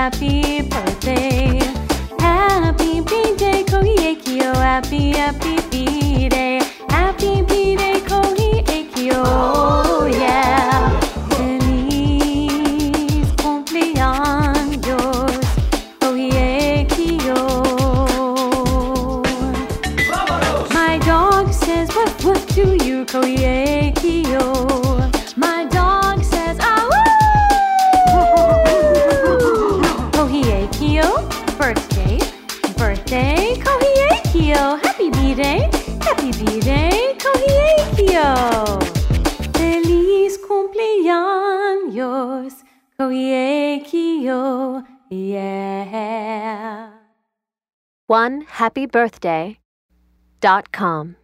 happy birthday. Happy B-Day, Kohi Eikyo. Happy B-Day. Happy B-Day, Kohi Eikyo. Oh, yeah. Feliz cumpleaños, Kohi Eikyo. My dog says woof woof to you, Kohi Eikyo. My dog says ah woo. Kohi Eikyo, birthday, Kohi Eikyo. Happy B-Day, Kohi Eikyo. Feliz cumpleaños, Kohi Eikyo. Yeah. OneHappyBirthday.com